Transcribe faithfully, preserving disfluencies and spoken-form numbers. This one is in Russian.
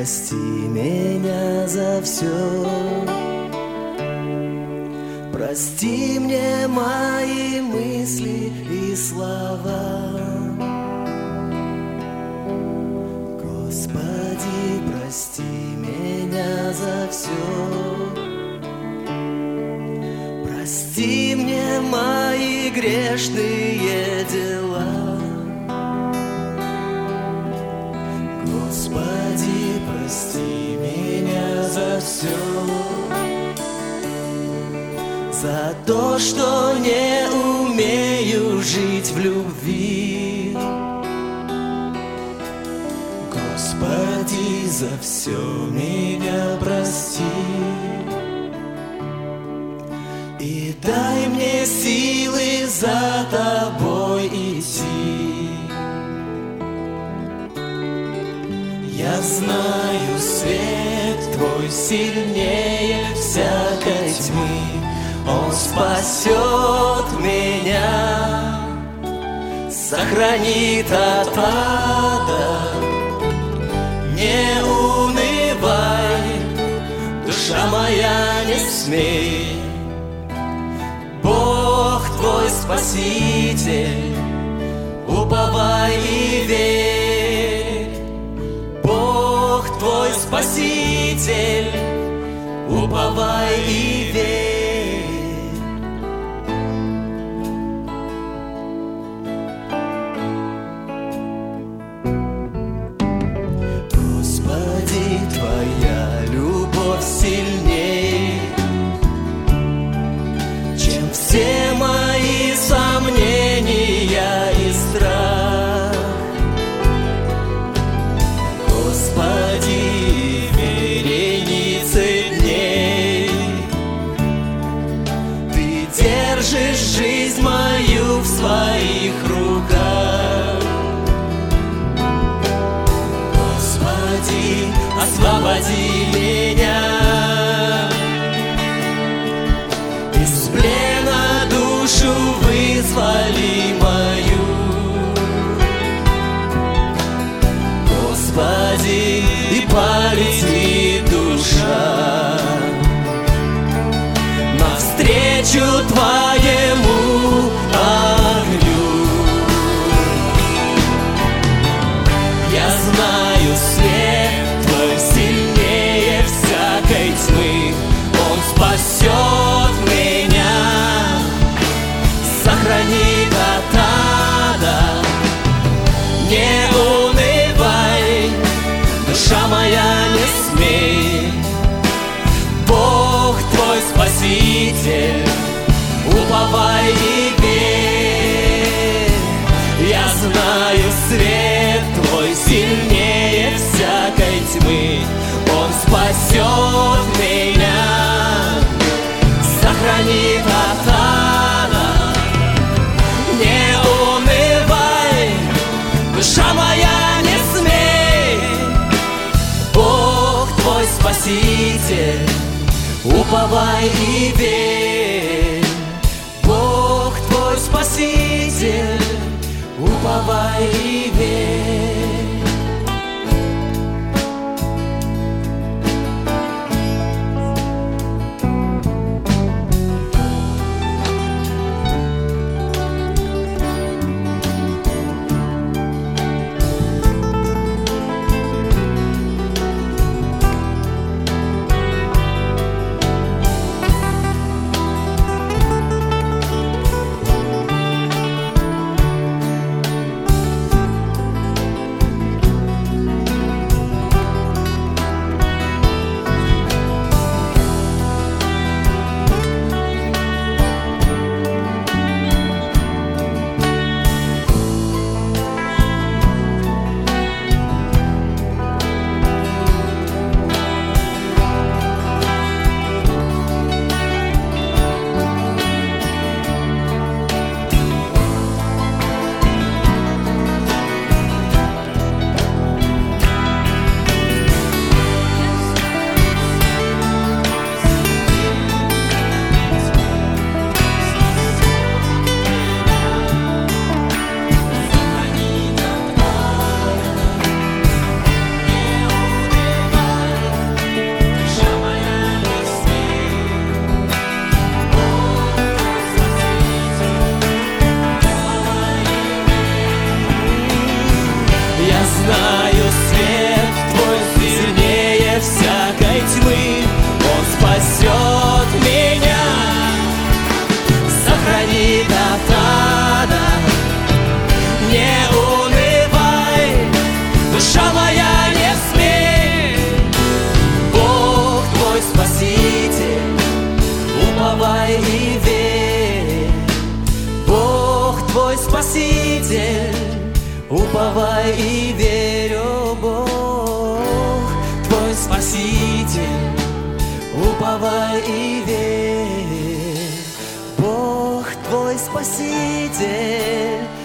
прости меня за все. Прости мне мои мысли и слова. Господи, прости меня за все. Прости мне мои грешные дела. Господи, прости меня за все. За то, что не умею жить в любви. Господи, за все меня прости. И дай мне силы за тобой идти. Я знаю, свет твой сильнее всякой тьмы. Он спасет меня, сохранит от ада. Не унывай, душа моя, не смей. Бог твой спаситель, уповай и верь. Бог твой спаситель, уповай и верь. Твоя любовь сильней, чем все мои сомнения и страх. Господи, вереницы дней Ты держишь жизнь мою в своих руках. Господи, освободи меня из плена, душу вызволи мою. Господи, и полети душа навстречу Твоему огню. Я знаю, свет Твой сильнее всякой тьмы. Он спасет меня, сохранит от ада. Не унывай, душа моя, не смей. Бог твой спаситель, уповай и верь. Я знаю, свет твой сильнее всякой тьмы. Он спасет меня, сохранит от ада. Не унывай, душа моя, не смей. Бог твой спаситель, уповай и верь. Бог твой спаситель, уповай и верь. Доктана. Не унывай, душа моя, не смей. Бог твой Спаситель, уповай и верь. Бог твой Спаситель, уповай и верь. О, Бог твой Спаситель, уповай и верь. Бог твой Спаситель,